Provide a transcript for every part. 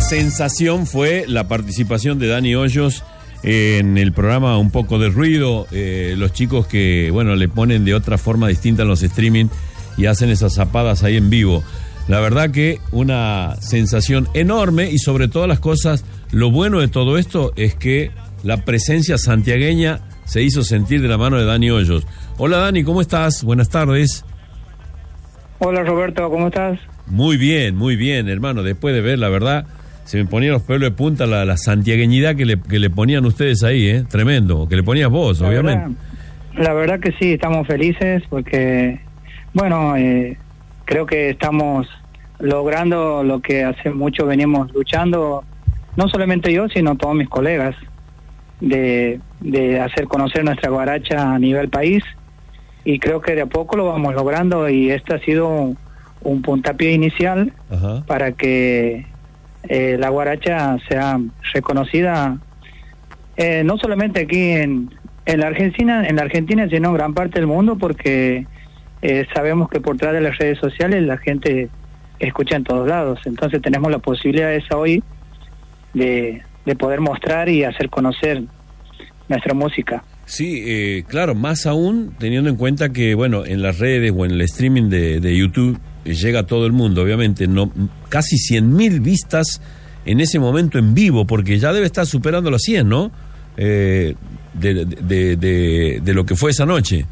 sensación fue la participación de Dani Hoyos en el programa Un Poco de Ruido. Los chicos que, bueno, le ponen de otra forma distinta en los streaming y hacen esas zapadas ahí en vivo. La verdad que una sensación enorme, y sobre todas las cosas, lo bueno de todo esto es que la presencia santiagueña se hizo sentir de la mano de Dani Hoyos. Hola Dani, ¿cómo estás? Buenas tardes. Hola Roberto, ¿cómo estás? Muy bien, hermano. Después de ver, la verdad, se me ponían los pelos de punta la santiagueñidad que le ponían ustedes ahí, tremendo, que le ponías vos, obviamente. La verdad que sí, estamos felices porque, bueno, creo que estamos logrando lo que hace mucho venimos luchando, no solamente yo, sino todos mis colegas, de hacer conocer nuestra guaracha a nivel país, y creo que de a poco lo vamos logrando, y este ha sido un puntapié inicial. Ajá. Para que la guaracha sea reconocida no solamente aquí en la Argentina, sino en gran parte del mundo, porque sabemos que por detrás de las redes sociales la gente escucha en todos lados. Entonces tenemos la posibilidad esa hoy de poder mostrar y hacer conocer nuestra música. Sí, claro, más aún teniendo en cuenta que, bueno, en las redes o en el streaming de YouTube llega a todo el mundo, obviamente, no, casi 100.000 vistas en ese momento en vivo, porque ya debe estar superando los 100, ¿no? De lo que fue esa noche.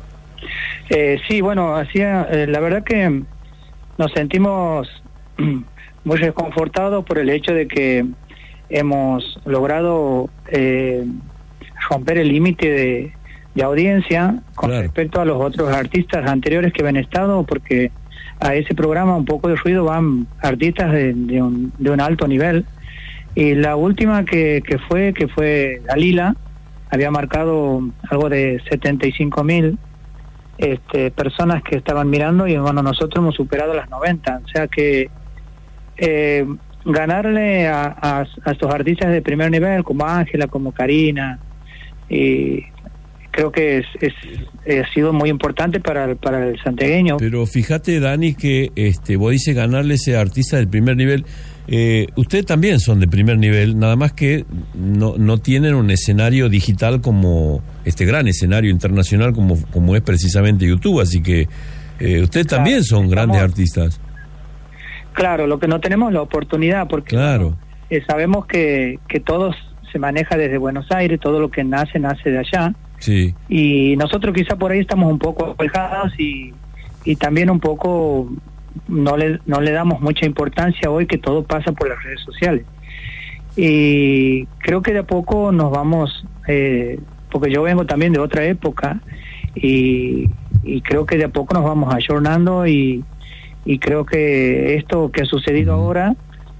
Sí, bueno, la verdad que nos sentimos muy reconfortados por el hecho de que hemos logrado romper el límite de audiencia con respecto a los otros artistas anteriores que habían estado, porque a ese programa Un Poco de Ruido van artistas de un alto nivel, y la última que fue Dalila había marcado algo de 75.000 personas que estaban mirando, y bueno, nosotros hemos superado las 90, o sea que ganarle a estos artistas de primer nivel como Ángela, como Karina, y creo que ha sido muy importante para el santiagueño. Pero fíjate, Dani, que vos dices ganarle a ese artista del primer nivel. Ustedes también son de primer nivel, nada más que no tienen un escenario digital como este gran escenario internacional como es precisamente YouTube, así que ustedes también son grandes artistas. Claro, lo que no tenemos la oportunidad, porque sabemos que todos se maneja desde Buenos Aires, todo lo que nace de allá. Sí. Y nosotros quizá por ahí estamos un poco alejados y también un poco no le damos mucha importancia hoy, que todo pasa por las redes sociales. Y creo que de a poco nos vamos, porque yo vengo también de otra época, y creo que de a poco nos vamos ayornando, y creo que esto que ha sucedido ahora,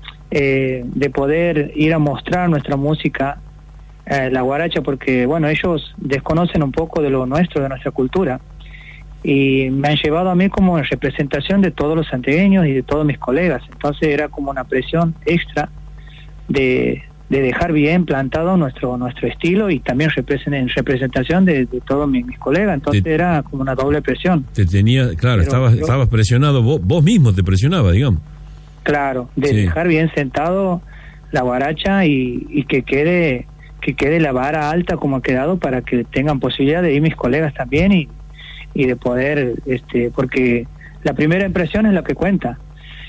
de poder ir a mostrar nuestra música, la guaracha, porque bueno, ellos desconocen un poco de lo nuestro, de nuestra cultura, y me han llevado a mí como representación de todos los santiagueños y de todos mis colegas. Entonces era como una presión extra de dejar bien plantado nuestro estilo, y también en representación de todos mis colegas. Entonces era como una doble presión. Claro, estabas presionado, vos mismo te presionabas, digamos. Claro, dejar bien sentado la guaracha, y que quede la vara alta como ha quedado, para que tengan posibilidad de ir mis colegas también, y de poder, porque la primera impresión es la que cuenta.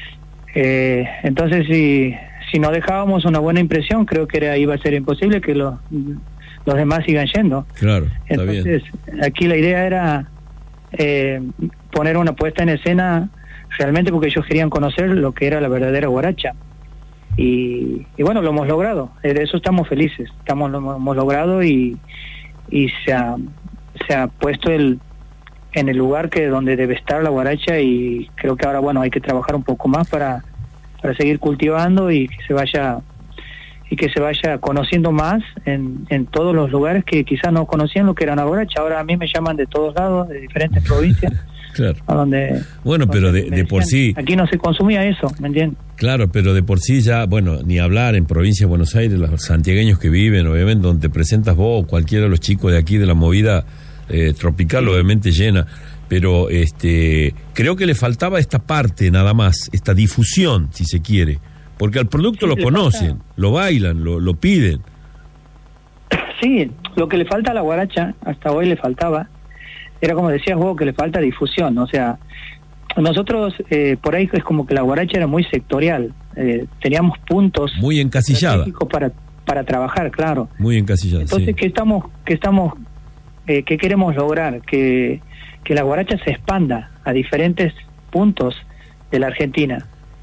Entonces si no dejábamos una buena impresión, creo que iba a ser imposible que los demás sigan yendo. Claro. Entonces aquí la idea era poner una puesta en escena realmente, porque ellos querían conocer lo que era la verdadera guaracha, y bueno, lo hemos logrado. De eso estamos felices, lo hemos logrado, y se ha puesto en el lugar donde debe estar la guaracha, y creo que ahora, bueno, hay que trabajar un poco más para seguir cultivando, y que se vaya conociendo más en todos los lugares que quizás no conocían lo que era una guaracha. Ahora a mí me llaman de todos lados, de diferentes provincias. Claro. Pero de por sí... Aquí no se consumía eso, ¿me entiendes? Claro, pero de por sí ya, bueno, ni hablar en provincia de Buenos Aires, los santiagueños que viven, obviamente, donde te presentas vos, cualquiera de los chicos de aquí de la movida tropical, obviamente llena. Pero creo que le faltaba esta parte nada más, esta difusión, si se quiere, Porque al producto lo conocen, lo bailan, lo piden. Sí, lo que le falta a la guaracha, hasta hoy le faltaba, era como decías vos, que le falta difusión. O sea, nosotros por ahí es como que la guaracha era muy sectorial, teníamos puntos muy encasillada para trabajar, claro. Muy encasillada. Entonces, ¿qué queremos lograr? Que la guaracha se expanda a diferentes puntos de la Argentina.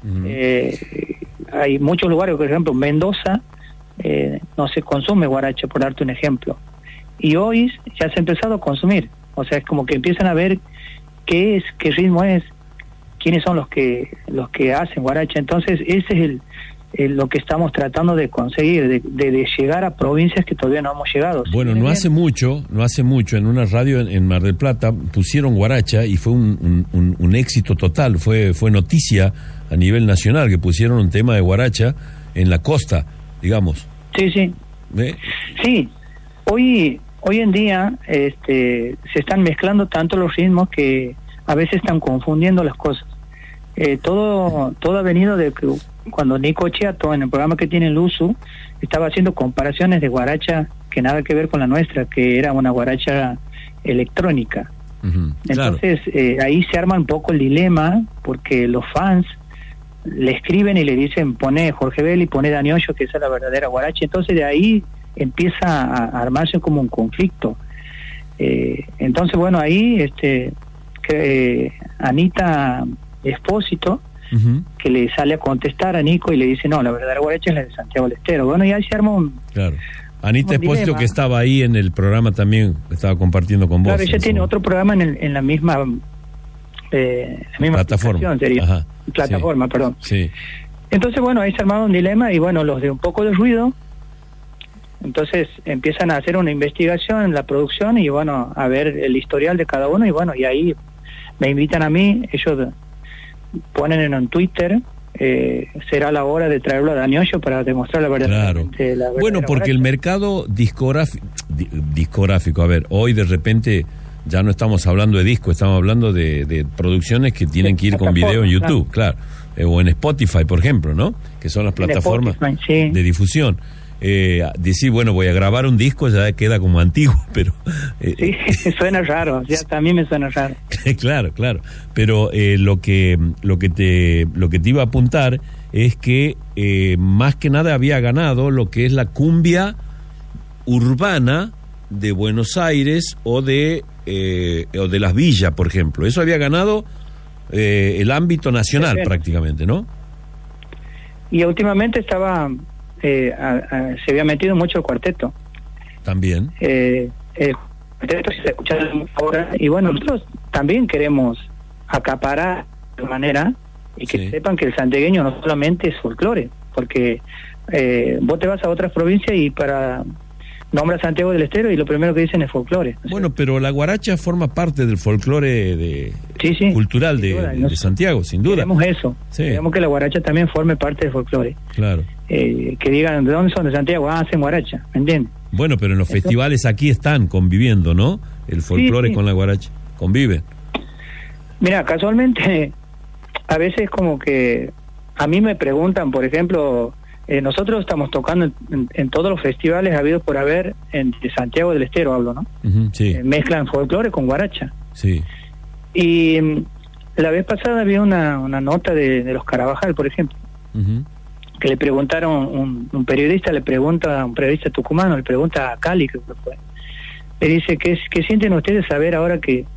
Hay muchos lugares, por ejemplo, Mendoza, no se consume guaracha, por darte un ejemplo. Y hoy ya se ha empezado a consumir. O sea, es como que empiezan a ver qué ritmo es, quiénes son los que hacen guaracha. Entonces, ese es lo que estamos tratando de conseguir, de llegar a provincias que todavía no hemos llegado. Bueno, no hace mucho, en una radio en Mar del Plata pusieron guaracha y fue un éxito total, fue noticia a nivel nacional que pusieron un tema de guaracha en la costa, digamos. Sí. Sí, hoy en día se están mezclando tanto los ritmos que a veces están confundiendo las cosas. Todo ha venido de que cuando Nico Chiato, en el programa que tiene Luzu, estaba haciendo comparaciones de guaracha que nada que ver con la nuestra, que era una guaracha electrónica. Entonces, ahí se arma un poco el dilema, porque los fans le escriben y le dicen, pone Jorge Belli, pone Dani Hoyos, que esa es la verdadera guaracha. Entonces, de ahí empieza a armarse como un conflicto. Entonces, bueno, ahí Anita Espósito, que le sale a contestar a Nico y le dice, no, la verdadera guaracha es la de Santiago del Estero. Bueno, y ahí se armó un... Claro. Anita Espósito, que estaba ahí en el programa también, estaba compartiendo con vos. Claro, ella tiene otro programa en la misma plataforma. Plataforma, sí. Perdón. Sí. Entonces, bueno, ahí se armaba un dilema y bueno, los de un poco de ruido, entonces empiezan a hacer una investigación en la producción y bueno, a ver el historial de cada uno y bueno, y ahí me invitan a mí, ellos ponen en Twitter, será la hora de traerlo a Dani Hoyos para demostrar la verdad. Claro. Bueno, porque el mercado discográfico, a ver, hoy de repente ya no estamos hablando de disco, estamos hablando de producciones que tienen que ir con video en YouTube, claro. O en Spotify, por ejemplo, ¿no? Que son las plataformas de difusión. Decir, bueno, voy a grabar un disco ya queda como antiguo, pero... sí, suena raro, ya también me suena raro. Claro, pero lo que te iba a apuntar es que más que nada había ganado lo que es la cumbia urbana de Buenos Aires o de las villas, por ejemplo. Eso había ganado el ámbito nacional prácticamente, ¿no? Y últimamente estaba... se había metido mucho el cuarteto. También. El cuarteto se escucha ahora. Y bueno, nosotros también queremos acaparar de manera y que sepan que el santiagueño no solamente es folclore, porque vos te vas a otras provincias y para nombra Santiago del Estero y lo primero que dicen es folclore. Bueno, pero la guaracha forma parte del folclore cultural de Santiago, sin duda. Queremos eso. Queremos que la guaracha también forme parte del folclore. Claro. Que digan, ¿de dónde son? De Santiago. Hacen guaracha, ¿me entiendes? Bueno, pero en los festivales aquí están conviviendo, ¿no? El folclore con la guaracha. Conviven. Mira, casualmente, a veces como que a mí me preguntan, por ejemplo... nosotros estamos tocando en todos los festivales habidos por haber de Santiago del Estero, hablo, ¿no? Sí. Mezclan folclore con guaracha. Sí. Y la vez pasada había una nota de los Carabajal, por ejemplo, que le preguntaron, un periodista tucumano, le pregunta a Cali, creo que fue, le dice, ¿qué sienten ustedes saber ahora que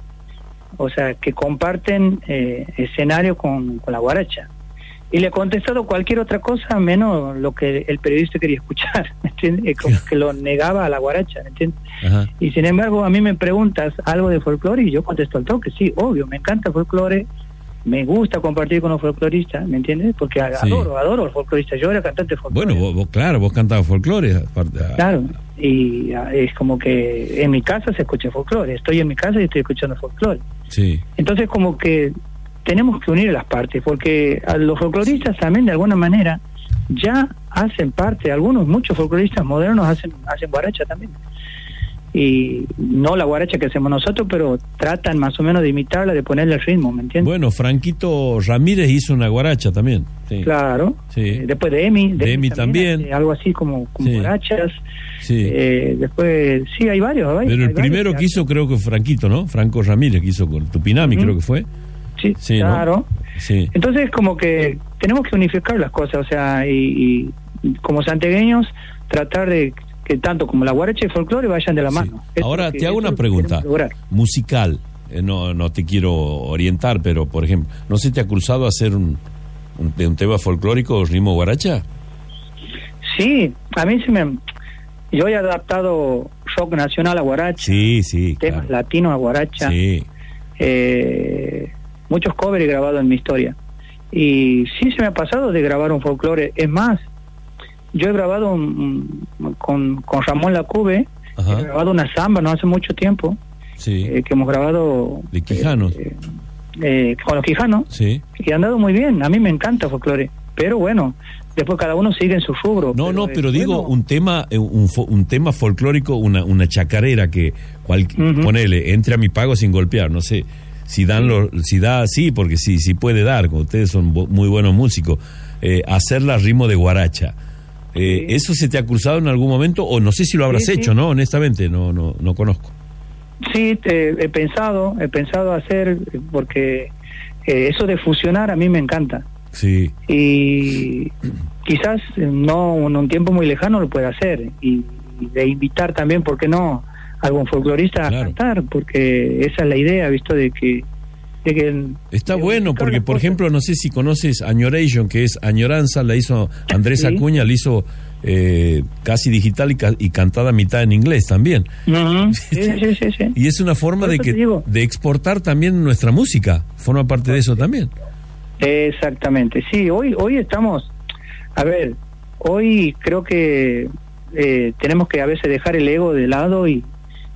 comparten escenario con la guaracha? Y le ha contestado cualquier otra cosa menos lo que el periodista quería escuchar, ¿me entiendes? Como que lo negaba a la guaracha, ¿me entiendes? Y sin embargo a mí me preguntas algo de folclore y yo contesto al toque, sí, obvio, me encanta el folclore, me gusta compartir con los folcloristas, ¿me entiendes? Porque adoro el folclorista, yo era cantante de folclore. Bueno, vos cantabas folclore. Claro, y es como que en mi casa se escucha folclore, estoy en mi casa y estoy escuchando folclore. Sí. Entonces como que tenemos que unir las partes, porque a los folcloristas también de alguna manera ya hacen parte, muchos folcloristas modernos hacen guaracha también. y no la guaracha que hacemos nosotros, pero tratan más o menos de imitarla, de ponerle el ritmo, ¿me entiendes? Bueno, Franquito Ramírez hizo una guaracha también. Sí. Claro. Sí. Después de Emi también. Algo así como sí. Guarachas. Sí. Después, sí, hay varios. Pero el primero que hizo creo que Franquito, ¿no? Franco Ramírez, que hizo con Tupinami, creo que fue. Sí, claro. ¿No? Sí. Entonces, como que tenemos que unificar las cosas, o sea, y como santiagueños, tratar de que tanto como la guaracha y folclore vayan de la mano. Ahora te hago una pregunta musical, no te quiero orientar, pero por ejemplo, ¿no se te ha cruzado hacer un tema folclórico ritmo guaracha? Sí, a mí yo he adaptado rock nacional a guaracha, temas latinos a guaracha, muchos covers he grabado en mi historia, y sí se me ha pasado de grabar un folclore. Es más, yo he grabado con Ramón Lacube, he grabado una samba no hace mucho tiempo, que hemos grabado de Quijanos, con los Quijanos, y han dado muy bien. A mí me encanta folclore, pero bueno, después cada uno sigue en su rubro. Pero digo, un tema folclórico, una chacarera que ponele, entre a mi pago sin golpear, no sé si porque sí puede dar, como ustedes son muy buenos músicos, hacerla a ritmo de guaracha. ¿Eso se te ha cruzado en algún momento? O no sé si lo habrás hecho, ¿no? Honestamente, no conozco. Sí, he pensado hacer, porque eso de fusionar a mí me encanta. Sí. Y quizás no en un tiempo muy lejano lo pueda hacer. Y de invitar también, ¿por qué no?, algún folclorista a cantar, porque esa es la idea, visto de que está bueno, porque por ejemplo, no sé si conoces Añoration, que es Añoranza, la hizo Andrés Acuña, la hizo casi digital y cantada a mitad en inglés también. Sí. Y es una forma de exportar también nuestra música, forma parte de eso también. Exactamente, sí, hoy estamos, hoy creo que tenemos que a veces dejar el ego de lado y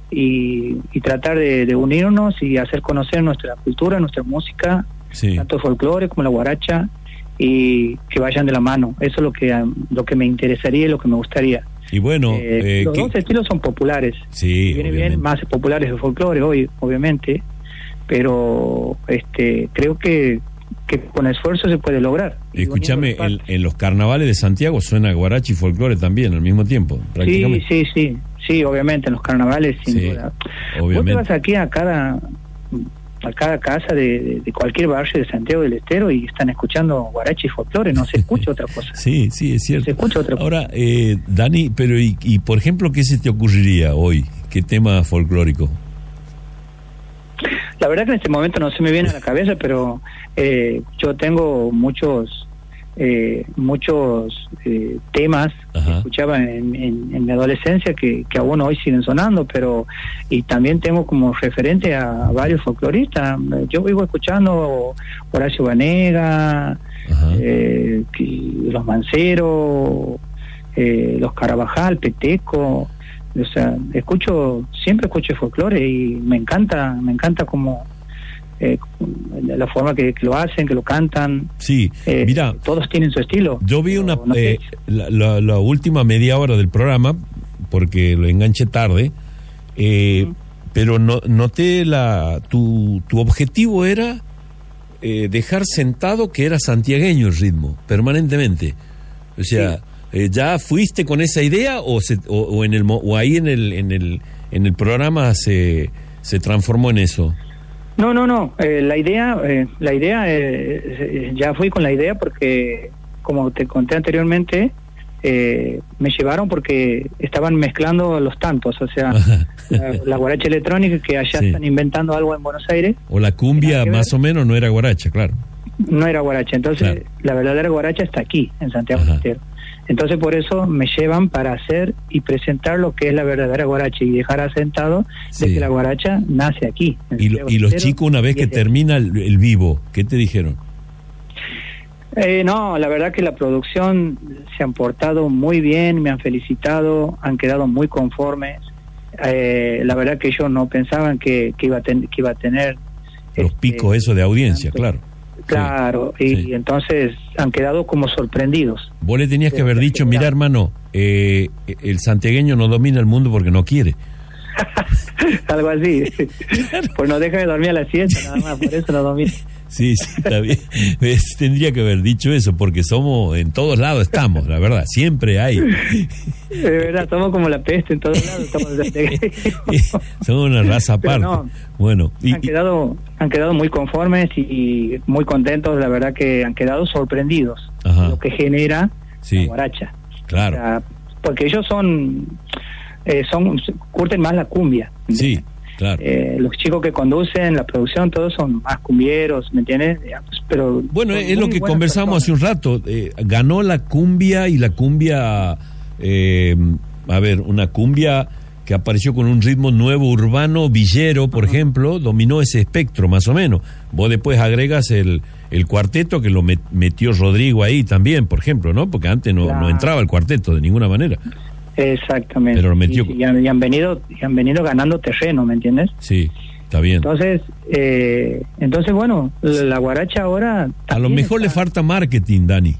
tratar de unirnos y hacer conocer nuestra cultura, nuestra música, tanto el folclore como la guaracha, y que vayan de la mano. Eso es lo que me interesaría y lo que me gustaría. Y bueno, los dos estilos son populares. Viene bien más populares el folclore hoy, obviamente, pero creo que con esfuerzo se puede lograr. Escúchame, en los carnavales de Santiago suena guaracha y folclore también al mismo tiempo, prácticamente. Sí, obviamente, en los carnavales, sin duda. Obviamente. Vos te vas aquí a cada casa de cualquier barrio de Santiago del Estero y están escuchando guaracha y folclore, no se escucha otra cosa. Sí, es cierto. No se escucha otra cosa. Ahora, Dani, pero y por ejemplo, ¿qué se te ocurriría hoy? ¿Qué tema folclórico? La verdad que en este momento no se me viene a la cabeza, pero yo tengo muchos temas que escuchaba en mi adolescencia que aún hoy siguen sonando, y también tengo como referente a varios folcloristas. Yo vivo escuchando Horacio Banega, los Manceros, los Carabajal, Peteco. O sea, siempre escucho folclore y me encanta como la forma que lo hacen, que lo cantan. Sí, mira, todos tienen su estilo. Yo vi la última media hora del programa, porque lo enganché tarde, pero noté tu objetivo era dejar sentado que era santiagueño el ritmo, permanentemente. O sea, ¿ya fuiste con esa idea o ahí en el programa se transformó en eso? No. La idea ya fui con la idea porque, como te conté anteriormente, me llevaron porque estaban mezclando los tantos, o sea, la guaracha electrónica, que allá están inventando algo en Buenos Aires. O la cumbia, más o menos, no era guaracha, claro. No era guaracha, entonces la verdadera guaracha está aquí, en Santiago del Estero. Entonces por eso me llevan para hacer y presentar lo que es la verdadera guaracha y dejar asentado de que la guaracha nace aquí. Y los chicos, una vez que termina el vivo, ¿qué te dijeron? No, la verdad que la producción se han portado muy bien, me han felicitado, han quedado muy conformes. La verdad que ellos no pensaban que iba a tener los picos eso de audiencia, claro. Claro, y entonces han quedado como sorprendidos. Vos le tenías que haber dicho, mira hermano, el santiagueño no domina el mundo porque no quiere. Algo así. Pues no deja de dormir a la siesta, nada más, por eso no dormí. Sí, está bien. Tendría que haber dicho eso, porque somos, en todos lados estamos, la verdad, siempre hay. De verdad, somos como la peste en todos lados. Somos una raza aparte. No, bueno, han quedado muy conformes y muy contentos, la verdad que han quedado sorprendidos. Ajá. Lo que genera la guaracha. Claro. O sea, porque ellos curten más la cumbia. Sí. Claro. Los chicos que conducen la producción, todos son más cumbieros, ¿me entiendes? Pero bueno, es lo que conversamos hace un rato. Ganó la cumbia y la cumbia, una cumbia que apareció con un ritmo nuevo, urbano, villero, por ejemplo, dominó ese espectro más o menos. Vos después agregas el cuarteto que lo metió Rodrigo ahí también, por ejemplo, ¿no? Porque antes no entraba el cuarteto de ninguna manera. Exactamente. Pero lo metió... y han venido ganando terreno, ¿me entiendes? Sí, está bien. Entonces bueno, la guaracha ahora... A lo mejor le falta marketing, Dani.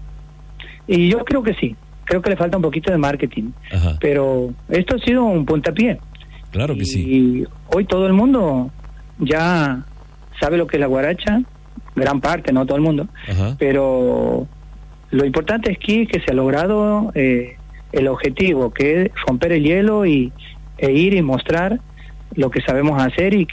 Y yo creo que sí. Creo que le falta un poquito de marketing. Ajá. Pero esto ha sido un puntapié. Claro que sí. Y hoy todo el mundo ya sabe lo que es la guaracha. Gran parte, no todo el mundo. Ajá. Pero lo importante es que se ha logrado... el objetivo, que es romper el hielo e ir y mostrar lo que sabemos hacer y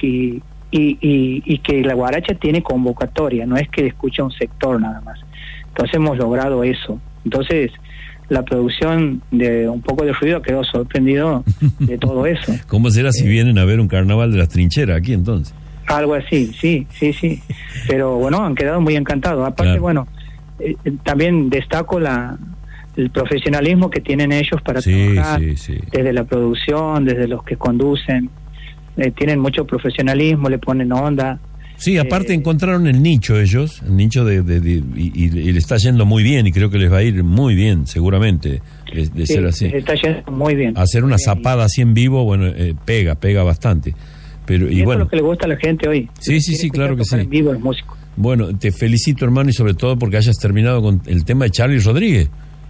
que la guaracha tiene convocatoria, no es que escucha un sector nada más. Entonces hemos logrado eso. Entonces la producción de Un Poco de Ruido quedó sorprendido de todo eso. ¿Cómo será si vienen a ver un carnaval de las trincheras aquí entonces? Algo así, sí. Pero bueno, han quedado muy encantados. Aparte, claro. También destaco el profesionalismo que tienen ellos para trabajar, desde la producción, desde los que conducen, tienen mucho profesionalismo, le ponen onda. Sí, aparte encontraron el nicho ellos, el nicho y le está yendo muy bien y creo que les va a ir muy bien, seguramente, de ser así. Les está yendo muy bien. Hacer una zapada así en vivo, bueno, pega bastante. Pero, y bueno, eso es lo que le gusta a la gente hoy. Sí, claro que sí. En vivo, el músico. Bueno, te felicito, hermano, y sobre todo porque hayas terminado con el tema de Charly Rodríguez.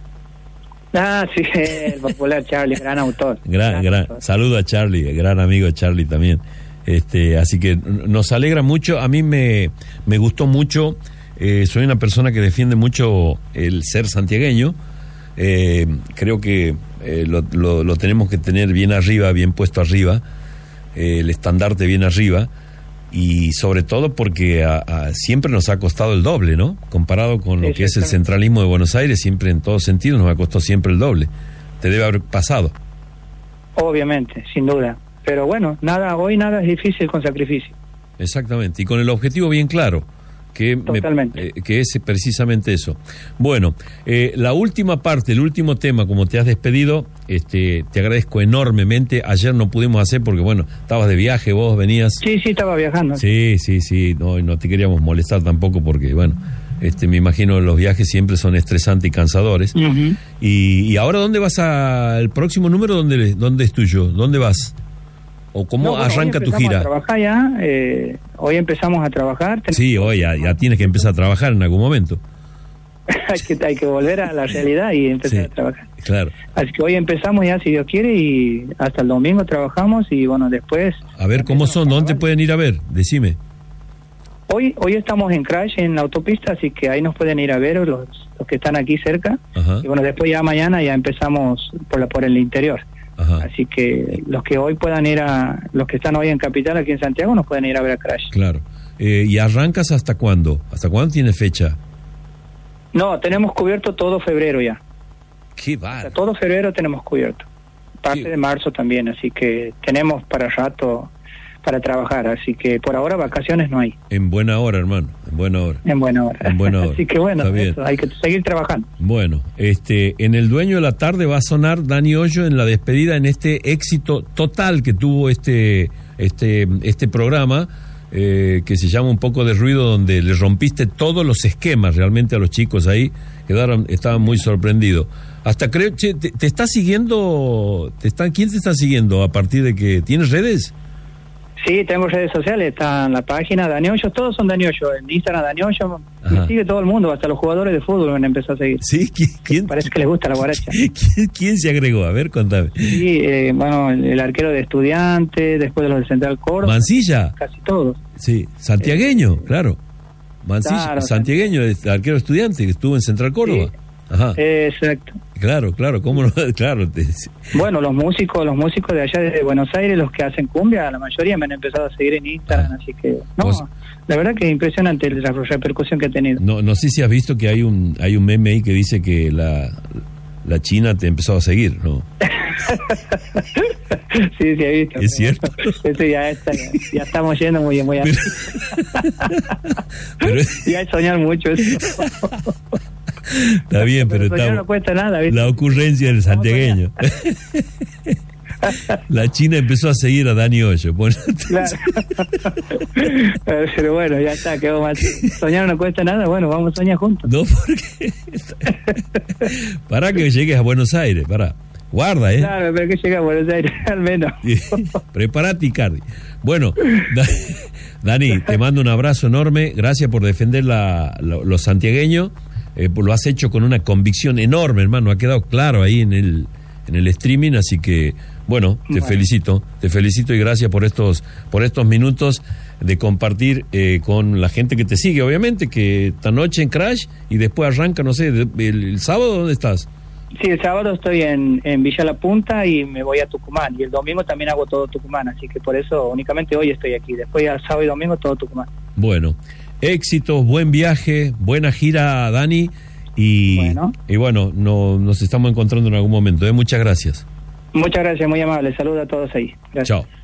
Sí, el popular Charly, gran autor. Gran saludo a Charly, gran amigo Charly también. Así que nos alegra mucho. A mí me gustó mucho. Soy una persona que defiende mucho el ser santiagueño. Creo que lo tenemos que tener bien arriba, bien puesto arriba, el estandarte bien arriba. Y sobre todo porque siempre nos ha costado el doble, ¿no? Comparado con lo que es el centralismo de Buenos Aires, siempre en todos sentidos nos ha costado siempre el doble. Te debe haber pasado. Obviamente, sin duda. Pero bueno, hoy nada es difícil con sacrificio. Exactamente, y con el objetivo bien claro, que es precisamente eso. Bueno, la última parte, el último tema, como te has despedido, te agradezco enormemente. Ayer no pudimos hacer porque, bueno, estabas de viaje, vos venías... Sí, estaba viajando. Sí, no te queríamos molestar tampoco porque, bueno, me imagino los viajes siempre son estresantes y cansadores. Uh-huh. Y ahora, ¿dónde vas el próximo número? ¿Dónde es tuyo? ¿Dónde vas? ¿O cómo arranca tu gira? Hoy empezamos a trabajar. Sí, hoy ya tienes que empezar a trabajar en algún momento. hay que volver a la realidad y empezar a trabajar. Claro. Así que hoy empezamos ya, si Dios quiere, y hasta el domingo trabajamos y bueno, después... A ver, ¿cómo son? ¿Dónde te pueden ir a ver? Decime. Hoy estamos en Crash, en la autopista, así que ahí nos pueden ir a ver los que están aquí cerca. Ajá. Y bueno, después ya mañana ya empezamos por el interior. Ajá. Así que los que hoy puedan los que están hoy en Capital, aquí en Santiago, nos pueden ir a ver a Crash. Claro. ¿Y arrancas hasta cuándo? ¿Hasta cuándo tiene fecha? No, tenemos cubierto todo febrero ya. ¡Qué bárbaro! O sea, todo febrero tenemos cubierto. Parte de marzo también, así que tenemos para rato para trabajar, así que por ahora vacaciones no hay. En buena hora, hermano, en buena hora. En buena hora. Así que bueno, eso, hay que seguir trabajando. Bueno, en El Dueño de la Tarde va a sonar Dani Hoyo en la despedida, en este éxito total que tuvo este programa, que se llama Un Poco de Ruido, donde le rompiste todos los esquemas realmente a los chicos ahí, estaban muy sorprendidos. Hasta creo, te está siguiendo, ¿quién te está siguiendo a partir de que tienes redes? Sí, tengo redes sociales, está en la página Dani Hoyos, todos son Dani Hoyos, en Instagram Dani Hoyos, me sigue todo el mundo, hasta los jugadores de fútbol me han empezado a seguir. ¿Sí? ¿Quién? Parece que les gusta la guaracha. ¿Quién se agregó? A ver, contame. Sí, bueno, el arquero de Estudiantes, después de los de Central Córdoba. ¿Mancilla? Casi todos. Sí, santiagueño, claro. Mancilla, claro, santiagueño, el arquero Estudiante que estuvo en Central Córdoba. Sí. Ajá. Exacto. Claro, cómo no, claro. Bueno, los músicos de allá de Buenos Aires, los que hacen cumbia, la mayoría me han empezado a seguir en Instagram, así que la verdad que es impresionante la repercusión que ha tenido. No sé si has visto que hay un meme ahí que dice que la China te empezó a seguir, ¿no? Sí, he visto. ¿Es cierto? Eso ya estamos yendo muy bien. Pero ya es soñar mucho eso. Está bien, pero no cuesta nada, ¿viste? La ocurrencia del santiagueño. La China empezó a seguir a Dani Hoyos. Claro. Pero bueno, ya está, quedó mal. Soñar no cuesta nada, bueno, vamos a soñar juntos. No, porque... Para que llegues a Buenos Aires, para. Guarda, Claro, pero que llegue a Buenos Aires, al menos. Prepárate, Icardi. Bueno, Dani, te mando un abrazo enorme. Gracias por defender los santiagueños. Lo has hecho con una convicción enorme, hermano. Ha quedado claro ahí en el streaming, así que bueno, te felicito y gracias por estos minutos de compartir con la gente que te sigue, obviamente, que esta noche en Crash y después arranca, no sé, el sábado, ¿dónde estás? Sí, el sábado estoy en Villa La Punta y me voy a Tucumán, y el domingo también hago todo Tucumán, así que por eso únicamente hoy estoy aquí, después ya sábado y domingo todo Tucumán. Bueno, éxitos, buen viaje, buena gira, Dani, y bueno, nos estamos encontrando en algún momento. Muchas gracias. Muchas gracias, muy amable. Saludos a todos ahí. Gracias. Chao.